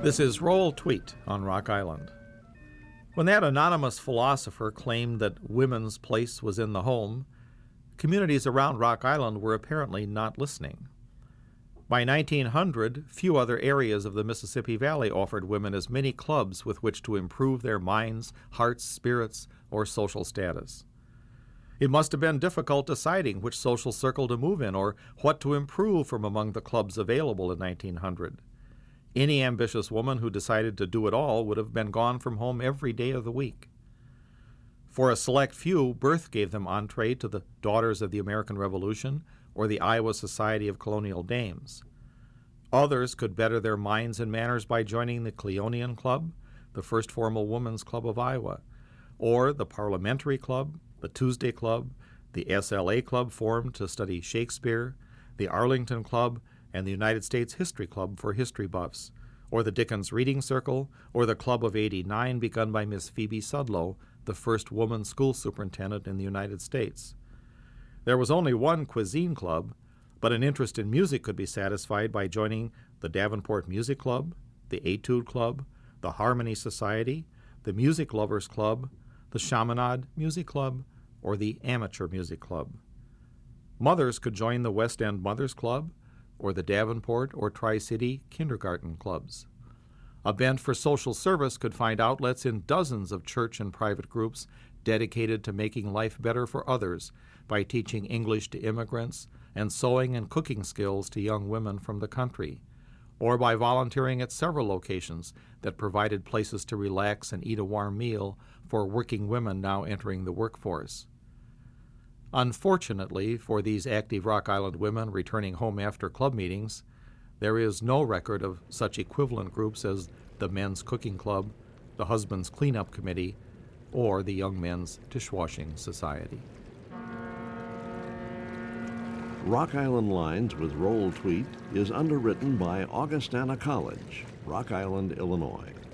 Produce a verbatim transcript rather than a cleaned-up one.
This is Roll Tweet on Rock Island. When that anonymous philosopher claimed that women's place was in the home, communities around Rock Island were apparently not listening. By nineteen hundred, few other areas of the Mississippi Valley offered women as many clubs with which to improve their minds, hearts, spirits, or social status. It must have been difficult deciding which social circle to move in or what to improve from among the clubs available in nineteen hundred. Any ambitious woman who decided to do it all would have been gone from home every day of the week. For a select few, birth gave them entree to the Daughters of the American Revolution or the Iowa Society of Colonial Dames. Others could better their minds and manners by joining the Cleonian Club, the first formal women's club of Iowa, or the Parliamentary Club, the Tuesday Club, the S L A Club formed to study Shakespeare, the Arlington Club, and the United States History Club for history buffs, or the Dickens Reading Circle, or the Club of eighty-nine begun by Miss Phoebe Sudlow, the first woman school superintendent in the United States. There was only one cuisine club, but an interest in music could be satisfied by joining the Davenport Music Club, the Etude Club, the Harmony Society, the Music Lovers Club, the Chaminade Music Club, or the Amateur Music Club. Mothers could join the West End Mothers Club, or the Davenport or Tri-City kindergarten clubs. A bent for social service could find outlets in dozens of church and private groups dedicated to making life better for others by teaching English to immigrants and sewing and cooking skills to young women from the country, or by volunteering at several locations that provided places to relax and eat a warm meal for working women now entering the workforce. Unfortunately for these active Rock Island women returning home after club meetings, there is no record of such equivalent groups as the Men's Cooking Club, the Husbands Cleanup Committee, or the Young Men's Dishwashing Society. Rock Island Lines with Roll Tweet is underwritten by Augustana College, Rock Island, Illinois.